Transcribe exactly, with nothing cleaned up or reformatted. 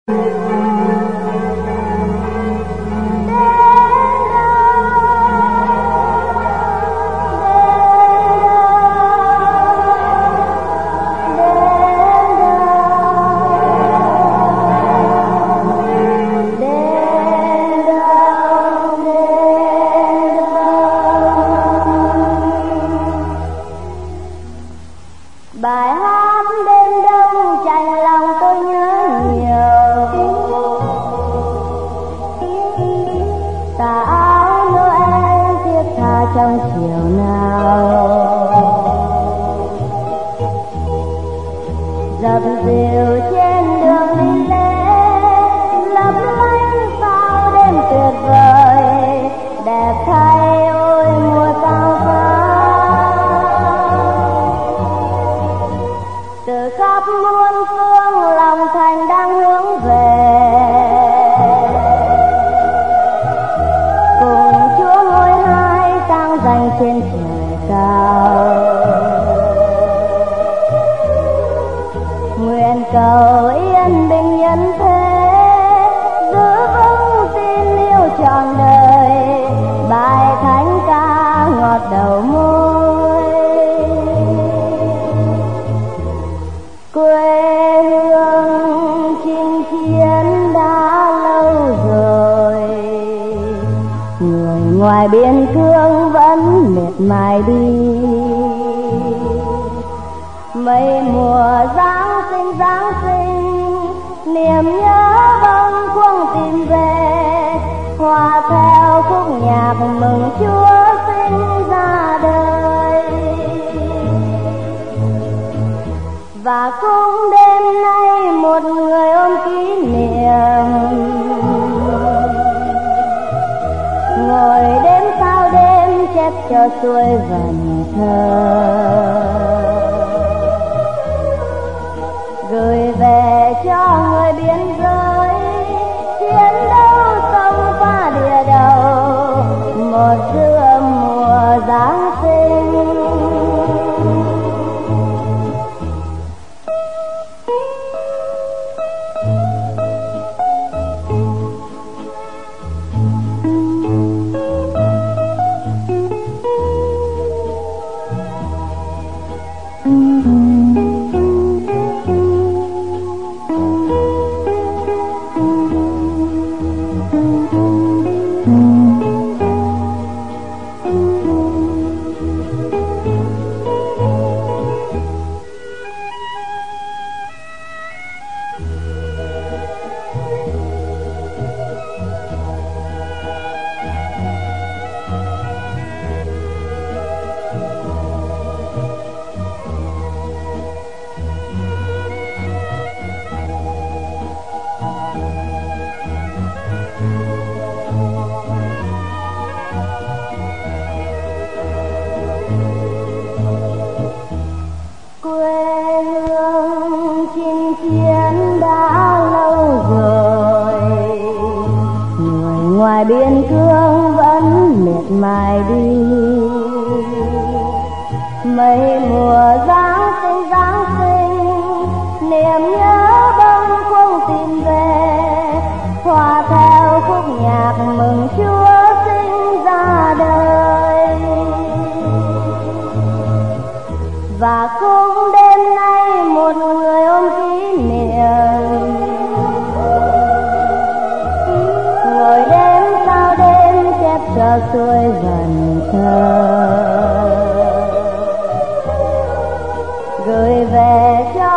Bài hát đêm đông chạnh lòng tôi nhớ nhiều, tà áo Noel thiết tha trong chiều nào, dập dìu trên đường đi lễ, lấp lánh sao đêm tuyệt vời, đẹp thay ôi mùa sao vắng. Từ khắp muôn phương lòng thành đang hướng về, cùng Chúa ngôi hai tang dành trên trời cao. Nguyện cầu yên bình nhân thế, giữ vững tin yêu trọn đời, bài thánh ca ngọt đầu môi. Quê hương chinh chiến đã lâu rồi, người ngoài biên cương vẫn miệt mài đi. Mấy mùa Giáng sinh Giáng sinh, niềm nhớ bâng khuâng tìm về, hòa theo khúc nhạc mừng Chúa sinh ra đời. Và cũng đêm nay một người ôm kỷ niệm, ngồi đêm sao đêm chép cho xuôi vần thơ, gửi về cho người biên giới chiến đấu sông pha địa đầu, một giữa mùa Giáng sinh. Quê hương chinh chiến đã lâu rồi, người ngoài biên cương vẫn miệt mài đi. Mấy mùa Giáng sinh Giáng sinh, niềm nhớ bâng khuâng tìm về, hòa theo khúc nhạc mừng Chúa sinh ra đời. Và cũng đêm nay một người ôm kỷ niệm, ngồi đêm sao đêm chép cho xuôi vần thơ, gửi về cho